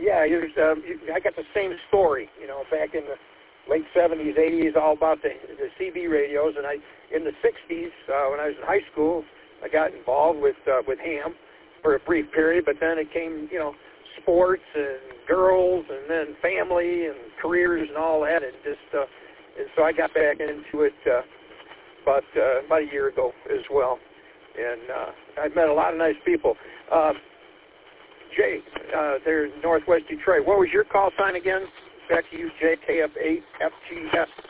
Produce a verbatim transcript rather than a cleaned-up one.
yeah, it was, um, I got the same story, you know, back in the late seventies, eighties, all about the, the C B radios. And I, in the sixties, uh, when I was in high school, I got involved with uh, with ham for a brief period, but then it came, you know, sports and girls and then family and careers and all that, and just, uh, and so I got back into it uh, about, uh, about a year ago as well. And uh, I've met a lot of nice people. Uh, Jay, uh, they're in Northwest Detroit. What was your call sign again? Back to you, Jay, K F eight F G F.